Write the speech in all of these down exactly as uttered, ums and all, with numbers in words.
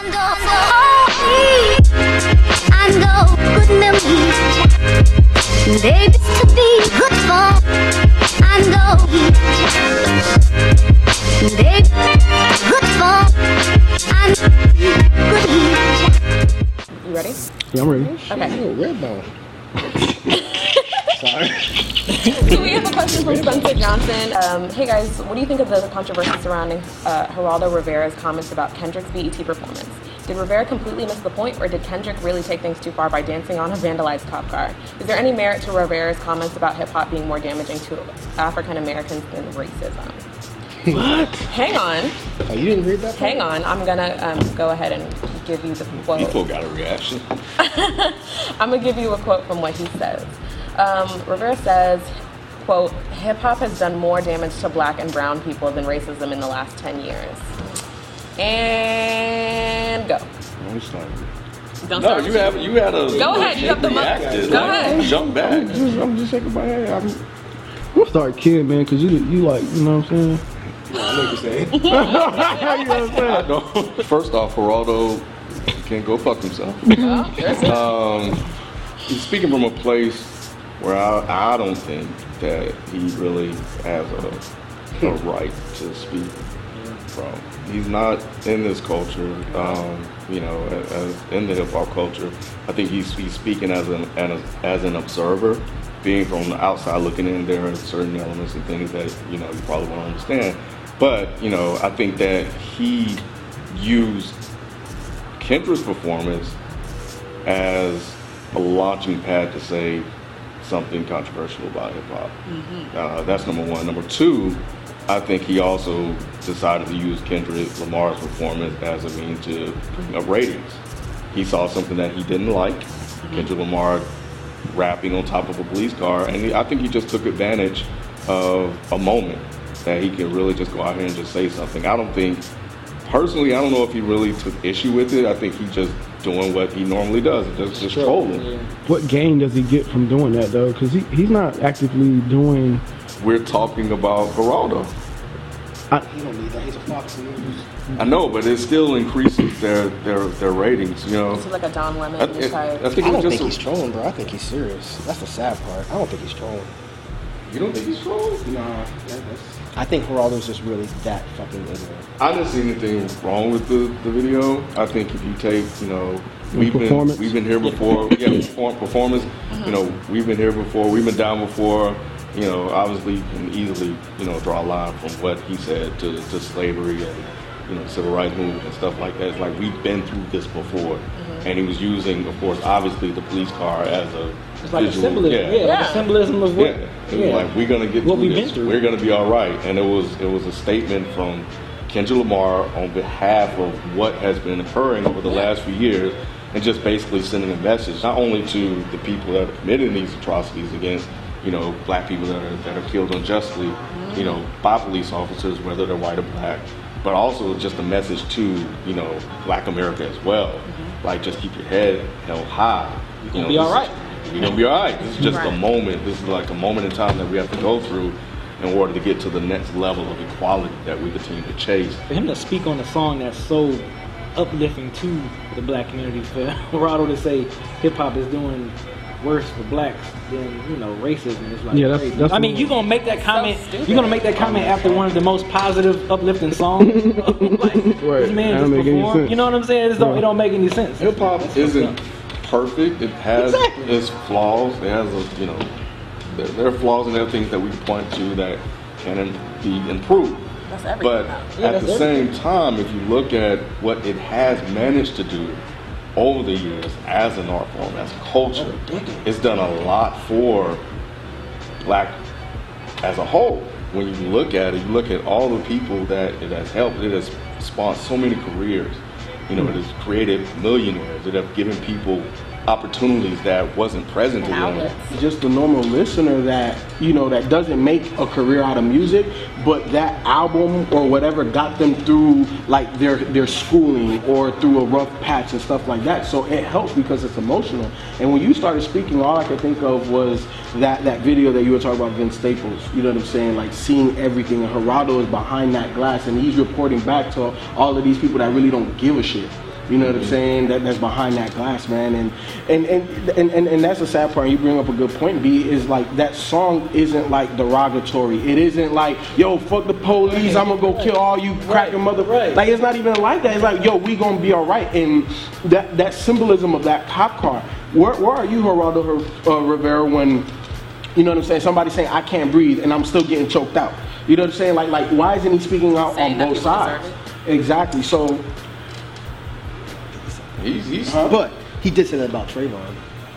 And oh, good memories, babies to be good for. And oh, baby, good for. And good. You ready? Yeah, I'm ready. Okay. Oh, red bone. Sorry. So we have a question from Spencer Johnson. Um, hey guys, what do you think of the controversy surrounding uh, Geraldo Rivera's comments about Kendrick's B E T performance? Did Rivera completely miss the point, or did Kendrick really take things too far by dancing on a vandalized cop car? Is there any merit to Rivera's comments about hip-hop being more damaging to African Americans than racism? What? Hang on. Oh, you didn't read that part? Hang on. I'm gonna um, go ahead and give you the quote. People got a reaction. I'm gonna give you a quote from what he says. Um, Rivera says, quote, hip-hop has done more damage to black and brown people than racism in the last ten years. And go. No, it's not. Don't No, start you with have you had a Go ahead, you have the mo- reacted, Go like, ahead. Jump back. I'm just, I'm just shaking my head. I'm, I'm start kidding, man, because you, you like, you know what I'm saying? I know what you're saying. You know what I'm I know. First off, Geraldo can go fuck himself. Well, there's it. Um, he's speaking from a place where I, I don't think that he really has a, a right to speak from. He's not in this culture, um, you know, as, in the hip hop culture. I think he's, he's speaking as an, as, as an observer, being from the outside looking in. There are certain elements and things that, you know, you probably won't understand. But, you know, I think that he used Kendra's performance as a launching pad to say something controversial about hip hop. Mm-hmm. Uh, that's number one. Number two, I think he also decided to use Kendrick Lamar's performance as a means to of ratings. He saw something that he didn't like, mm-hmm. Kendrick Lamar rapping on top of a police car, and he, I think he just took advantage of a moment that he could really just go out here and just say something. I don't think, personally, I don't know if he really took issue with it. I think he just doing what he normally does, just, just Sure. trolling. Yeah. What gain does he get from doing that, though? Because he, he's not actively doing... We're talking about Geraldo. He don't need that. He's a Fox News. I know, but it still increases their their, their ratings, you know. This is like a Don Lemon I, it, type. I think I it's don't just think a, he's trolling, bro. I think he's serious. That's the sad part. I don't think he's trolling. You don't think he's trolling? Nah, that, that's... I think Geraldo's just really that fucking ignorant. I didn't see anything wrong with the, the video. I think if you take, you know, we've been performance? we've been here before. Yeah, perform, performance. Mm-hmm. You know, we've been here before. We've been down before. You know, obviously you can easily, you know, draw a line from what he said to, to slavery and, you know, civil rights movement and stuff like that. It's like we've been through this before. Mm-hmm. And he was using, of course, obviously the police car as a It's like visual, a symbolism, yeah, yeah. like a symbolism of what, Yeah, it was like we're gonna get what through we've this. been through. We're gonna be all right, and it was it was a statement from Kendrick Lamar on behalf of what has been occurring over the last few years, and just basically sending a message not only to the people that are committing these atrocities against, you know, black people that are that are killed unjustly, you know, by police officers, whether they're white or black, but also just a message to, you know, Black America as well. Mm-hmm. Like, just keep your head held high. You're You know, gonna be all right. You're gonna be all right. This is just Right. a moment. This is like a moment in time that we have to go through in order to get to the next level of equality that we continue to chase. For him to speak on a song that's so uplifting to the black community, for Geraldo to say hip hop is doing worse for blacks than, you know, racism is like Yeah, that's- crazy. that's I mean, the- you're gonna make that comment. stupid. You're gonna make that comment after one of the most positive, uplifting songs. Like, Right. this man That just don't make any performed. sense. You know what I'm saying? It, don't, it don't make any sense. Hip hop That's isn't fucked perfect. It has Exactly. its flaws. It has, a, you know, there, there are flaws and there are things that we point to that can be improved. That's everything. But now. Yeah, at that's the same time, if you look at what it has managed to do over the years as an art form, as a culture, it's done a lot for black as a whole. When you look at it, you look at all the people that it has helped. It has spawned so many careers. You know, it has created millionaires. It has given people opportunities that wasn't present to And them. outlets. Just the normal listener that, you know, that doesn't make a career out of music, but that album or whatever got them through like their their schooling or through a rough patch and stuff like that. So it helps because it's emotional. And when you started speaking, all I could think of was that that video that you were talking about, Vince Staples. You know what I'm saying? Like seeing everything, and Geraldo is behind that glass and he's reporting back to all of these people that really don't give a shit. You know what I'm saying? That that's behind that glass, man. And and and and, and, and that's the sad part. You bring up a good point, B, is like that song isn't like derogatory. It isn't like, yo, fuck the police, I'm gonna go kill all you cracking mother. Right. Like, it's not even like that. It's like, yo, we gonna be all right. And that that symbolism of that cop car. Where where are you, Geraldo uh, Rivera, when, you know what I'm saying, somebody's saying I can't breathe and I'm still getting choked out? You know what I'm saying? Like like why isn't he speaking out Saying on that both people sides? deserve Exactly. So He's, he's Huh? But he did say that about Trayvon.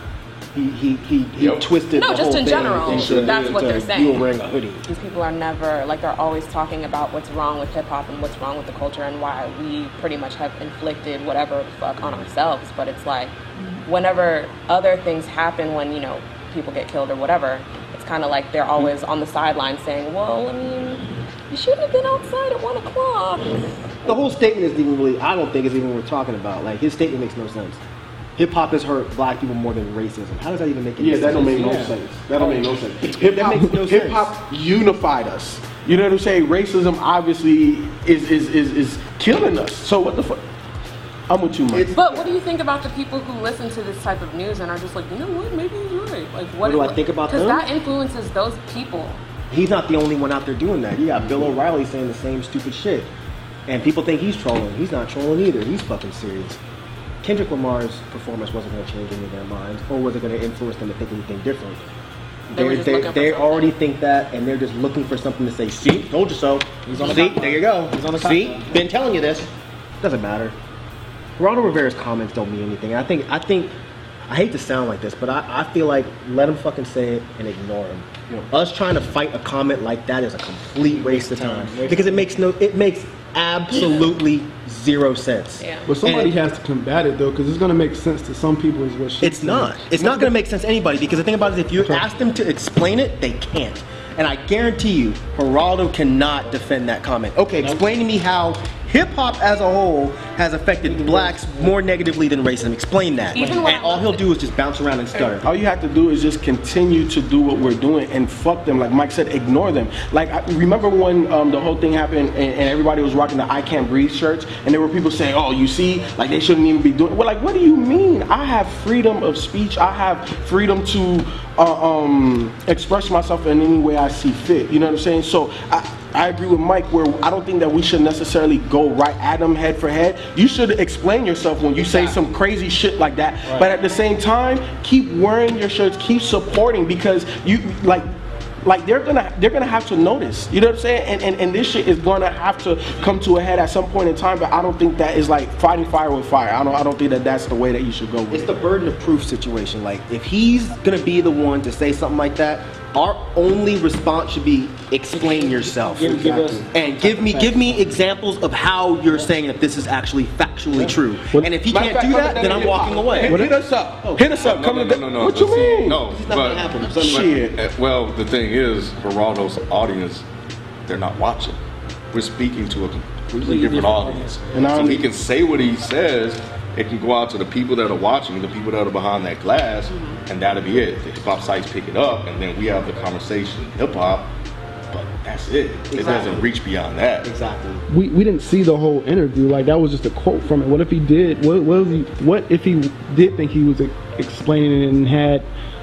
He he he, he Yep. twisted No, the just whole in thing general. into- That's what into they're saying. You were wearing a hoodie. These people are never, like, they're always talking about what's wrong with hip hop and what's wrong with the culture and why we pretty much have inflicted whatever the fuck on ourselves. But it's like, whenever other things happen, when, you know, people get killed or whatever, it's kind of like they're always on the sideline saying, well, I mean, you shouldn't have been outside at one o'clock. The whole statement isn't even really, I don't think is even what we're talking about. Like, his statement makes no sense. Hip hop has hurt black people more than racism. How does that even make any yeah, sense? that don't make no Yeah. sense. That don't make no sense. Hip hop, makes no hip hop unified us. You know what I'm saying? Racism obviously is is is, is killing us. So what the fuck? I'm with you, Mike. But what do you think about the people who listen to this type of news and are just like, you know what, maybe he's right? Like, What do I think about Because them? that influences those people. He's not the only one out there doing that. You got Bill O'Reilly saying the same stupid shit. And people think he's trolling. He's not trolling either. He's fucking serious. Kendrick Lamar's performance wasn't going to change any of their minds, or was it going to influence them to think anything different? They were They just they, looking for they something. already think that, and they're just looking for something to say. See, told you so. He's on the See, top there you go. He's on the top See, line. been telling you this. Doesn't matter. Geraldo Rivera's comments don't mean anything. I think I think I hate to sound like this, but I, I feel like let him fucking say it and ignore him. You know, us trying to fight a comment like that is a complete waste of time because it makes no it makes absolutely zero sense. Yeah. But But somebody And- has to combat it though, because it's gonna make sense to some people. Is what she's It's saying. not. It's not going to make sense to anybody because the thing about it is if you Okay. ask them to explain it, they can't. And I guarantee you, Geraldo cannot defend that comment. Okay, explain to me how hip hop as a whole has affected blacks more negatively than racism. Explain that. Even when and I all he'll looked do is just bounce around and stutter. All you have to do is just continue to do what we're doing and fuck them. Like Mike said, ignore them. Like, I remember when um, the whole thing happened and, and everybody was rocking the I Can't Breathe shirts, and there were people saying, oh, you see, like they shouldn't even be doing. Well, like, what do you mean? I have freedom of speech. I have freedom to uh, um, express myself in any way I see fit. You know what I'm saying? So I, I agree with Mike where I don't think that we should necessarily go right at them head for head. You should explain yourself when you say some crazy shit like that. But at the same time, keep wearing your shirts, keep supporting because you like like they're gonna they're gonna have to notice. You know what I'm saying? And, and and this shit is gonna have to come to a head at some point in time. But I don't think that is like fighting fire with fire. I don't I don't think that that's the way that you should go with It's it. the burden of proof situation. Like, if he's gonna be the one to say something like that, our only response should be explain yourself Give- give us- and give me give me examples of how you're saying that this is actually factually true. And if he Matter can't of do fact, that, then I'm walking away. Hit, hit us up. Hit us up. No, Come no, to no, the- no, no. What you But see, mean? No, It's not but, gonna happen. but, Shit. uh, well, the thing is, Geraldo's audience, they're not watching. We're speaking to a completely different different audience. And So I'm- he can say what he says. It can go out to the people that are watching, the people that are behind that glass, and that'll be it. The hip hop sites pick it up, and then we have the conversation hip hop. But that's it. It Exactly. doesn't reach beyond that. Exactly. We we didn't see the whole interview. Like that was just a quote from it. What if he did? What what, was he, what if he did think he was e- explaining it and had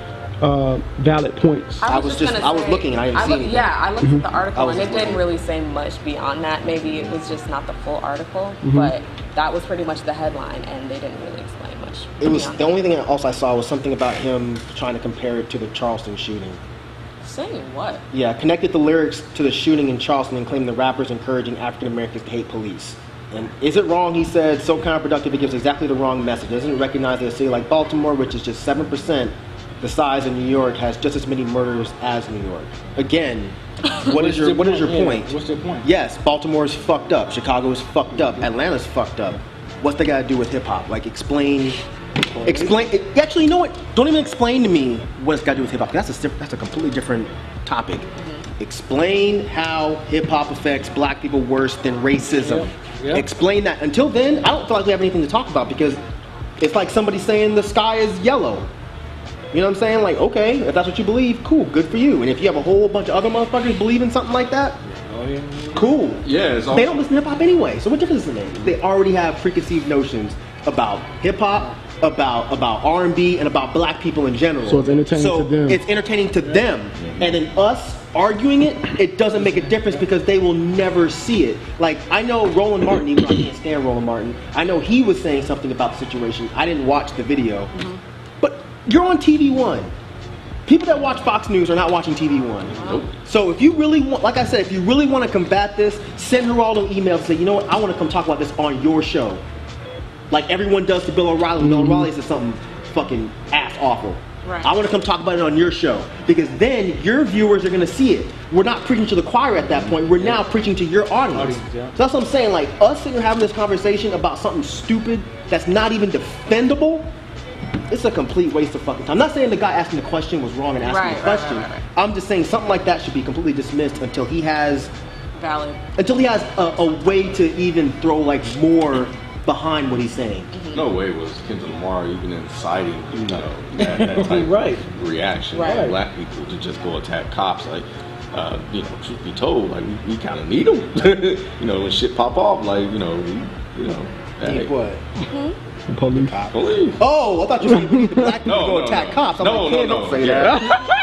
uh, valid points? I was just- gonna I was looking and I didn't see looked- anything. Yeah, I looked at the article I was and it just didn't looking. really say much beyond that. Maybe it was just not the full article, Mm-hmm. but that was pretty much the headline, and they didn't really explain much. It was beyond the that. only thing else I saw was something about him trying to compare it to the Charleston shooting. Saying what? Yeah, connected the lyrics to the shooting in Charleston and claimed the rappers encouraging African Americans to hate police. And is it wrong, he said, so counterproductive it gives exactly the wrong message. It doesn't recognize that a city like Baltimore, which is just seven percent the size of New York, has just as many murders as New York. Again, what is your what is your Yeah, point? what's your point? Yes, Baltimore's fucked up. Chicago is fucked up. Atlanta's fucked up. What's that got to do with hip hop? Like, explain. Explain. It, actually, you know what? Don't even explain to me what it's got to do with hip hop. That's a diff- that's a completely different topic. Explain how hip hop affects black people worse than racism. Yeah, yeah. Explain that. Until then, I don't feel like we have anything to talk about because it's like somebody saying the sky is yellow. You know what I'm saying? Like, okay, if that's what you believe, cool, good for you. And if you have a whole bunch of other motherfuckers believing something like that, Oh, yeah. cool. Yeah, it's They don't listen to hip hop anyway, so what difference does it make? They already have preconceived notions about hip hop, about about R and B, and about black people in general. So it's entertaining so to them. It's entertaining to them, and then us arguing it, it doesn't make a difference because they will never see it. Like, I know Roland Martin, even though I can't stand Roland Martin, I know he was saying something about the situation. I didn't watch the video, mm-hmm. but you're on T V One. People that watch Fox News are not watching T V One. Nope. So if you really want, like I said, if you really want to combat this, send Geraldo an email and say, you know what, I want to come talk about this on your show. Like everyone does to Bill O'Reilly. Mm-hmm. Bill O'Reilly says something fucking ass awful. Right. I want to come talk about it on your show because then your viewers are going to see it. We're not preaching to the choir at that point. We're yeah. now preaching to your audience. audience yeah. So that's what I'm saying. Like us sitting here having this conversation about something stupid that's not even defendable. It's a complete waste of fucking time. I'm not saying the guy asking the question was wrong and asking right, the question. Right, right, right. I'm just saying something like that should be completely dismissed until he has valid. Until he has a, a way to even throw like more behind what he's saying. Mm-hmm. No way was Kendrick Lamar even inciting, you know, that, that type right. of reaction right. of black people to just go attack cops. Like, uh, you know, truth be told, like we, we kind of need them. You know, when shit pop off, like you know, we, you know. Need what? Mm-hmm. Police. Police. Oh, I thought you were saying the black people no, go no, attack no. cops. I'm no, like, no, kid, no, don't say yeah.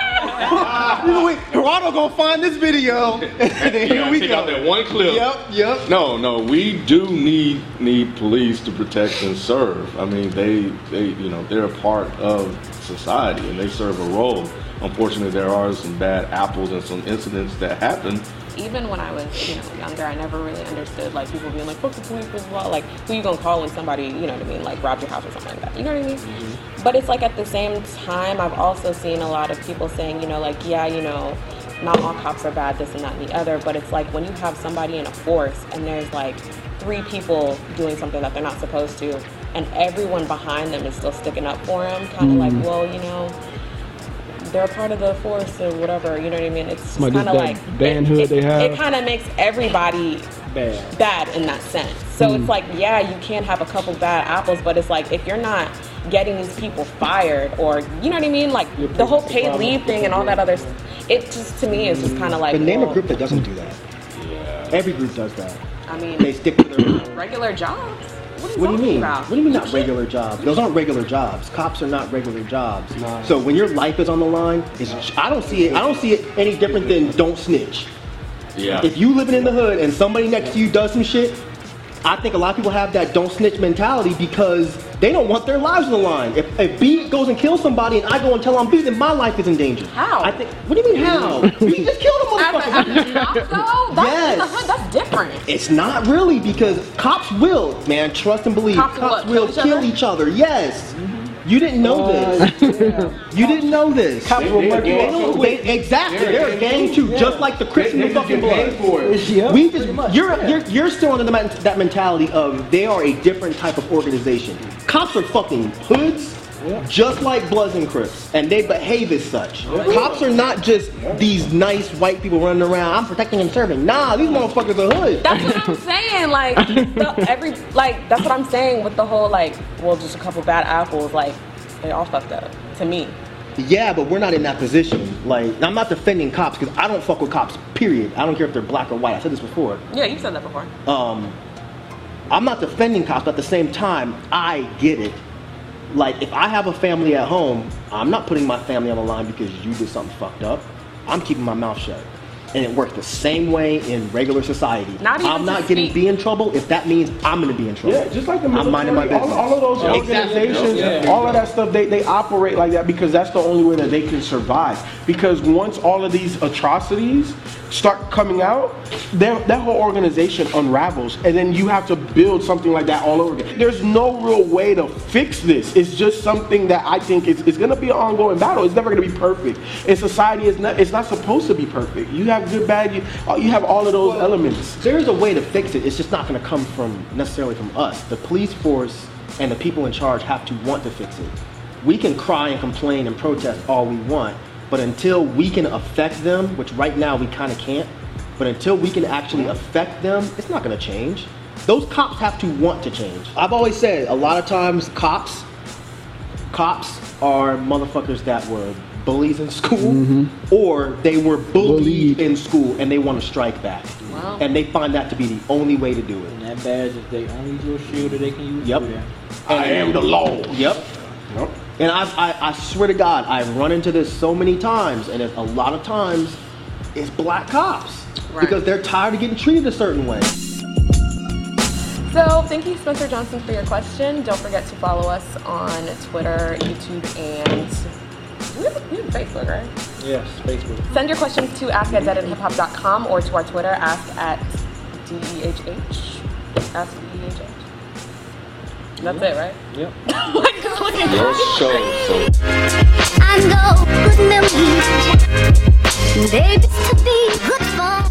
that. You know, wait, Geraldo gonna find this video. And then here we take go. out that one clip. Yep, yep. No, no, we do need need police to protect and serve. I mean, they they you know they're a part of society and they serve a role. Unfortunately, there are some bad apples and some incidents that happen. Even when I was, you know, younger, I never really understood, like, people being like, fuck the police, blah, blah, blah. Like, who you gonna call when somebody, you know what I mean, like, robbed your house or something like that. You know what I mean? Mm-hmm. But it's like, at the same time, I've also seen a lot of people saying, you know, like, yeah, you know, not all cops are bad, this and that and the other. But it's like, when you have somebody in a force and there's, like, three people doing something that they're not supposed to, and everyone behind them is still sticking up for them, kind of mm-hmm. like, well, you know, they're a part of the force or whatever, you know what I mean? It's just kind of like bandhood it, it, they have. It kind of makes everybody bad. bad in that sense. So mm. it's like, yeah, you can have a couple bad apples, but it's like if you're not getting these people fired or you know what I mean, like you're the whole paid leave thing and all that other, it just to me is just kind of like. But name well, a group that doesn't do that. Yeah. Every group does that. I mean, they stick to their regular jobs. What, what do you mean? About? What do you mean not regular jobs? Those aren't regular jobs. Cops are not regular jobs. No. So when your life is on the line, it's, I don't see it. I don't see it any different than don't snitch. Yeah. If you living in the hood and somebody next to you does some shit, I think a lot of people have that don't snitch mentality because they don't want their lives on the line. If, if B goes and kills somebody and I go and tell on B, then my life is in danger. How? I think. What do you mean how? You just killed a motherfucker. No, that's, yes. that's different. It's not really because cops will, man, trust and believe. Cops, cops what, will kill each kill other? each other. Yes. Mm-hmm. You didn't know Uh, this. yeah. You didn't know this. Cops They- will they- work they it don't- out. they- Exactly. They're They're a gang too, yeah. just like the Crips and the They just fucking get paid Bloods. for it. Yeah, We pretty just, much, you're, yeah. you're you're still under the, men- that mentality of they are a different type of organization. Cops are fucking hoods, Yeah. just like Bloods and Crips, and they behave as such. Cops are not just these nice white people running around. I'm protecting and serving. Nah, these motherfuckers are hood. That's what I'm saying. Like the, every like that's what I'm saying with the whole like well just a couple bad apples like they all fucked up to me. Yeah, but we're not in that position. Like, I'm not defending cops because I don't fuck with cops. Period. I don't care if they're black or white. I said this before. Yeah, you said that before. Um, I'm not defending cops, but at the same time, I get it. Like, if I have a family at home, I'm not putting my family on the line because you did something fucked up. I'm keeping my mouth shut. And it works the same way in regular society. Not even I'm not to getting speak. B in trouble if that means I'm going to be in trouble. Yeah, just like the I'm minding my military, business. all, all of those Yeah. organizations, Exactly. Yeah. all of that stuff, they, they operate like that because that's the only way that they can survive. Because once all of these atrocities start coming out, their- that whole organization unravels, and then you have to build something like that all over again. There's no real way to fix this. It's just something that I think is, is going to be an ongoing battle. It's never going to be perfect. And society is not, it's not supposed to be perfect. You have good, bad, you, you have all of those Well, elements. There's a way to fix it. It's just not going to come from necessarily from us. The police force and the people in charge have to want to fix it. We can cry and complain and protest all we want, but until we can affect them, which right now we kind of can't, but until we can actually affect them, it's not going to change. Those cops have to want to change. I've always said a lot of times cops, cops are motherfuckers that were bullies in school, Mm-hmm. or they were bullied, Bullied. in school and they want to strike back. Wow. And they find that to be the only way to do it. And that badge is the only little shield that they can use. Yep. for that. I am the law. Yep. Yep. And I, I, I swear to God, I've run into this so many times, and it's a lot of times it's black cops Right. because they're tired of getting treated a certain way. So thank you, Spencer Johnson, for your question. Don't forget to follow us on Twitter, YouTube, and we have, we have Facebook, right? Yes, Facebook. Send your questions to ask at dead end hip hop dot com or to our Twitter, ask at D E H H. Ask D E H H. That's it, right? Yep. Mike is looking Your show. So And go good memories. They used to be good fun.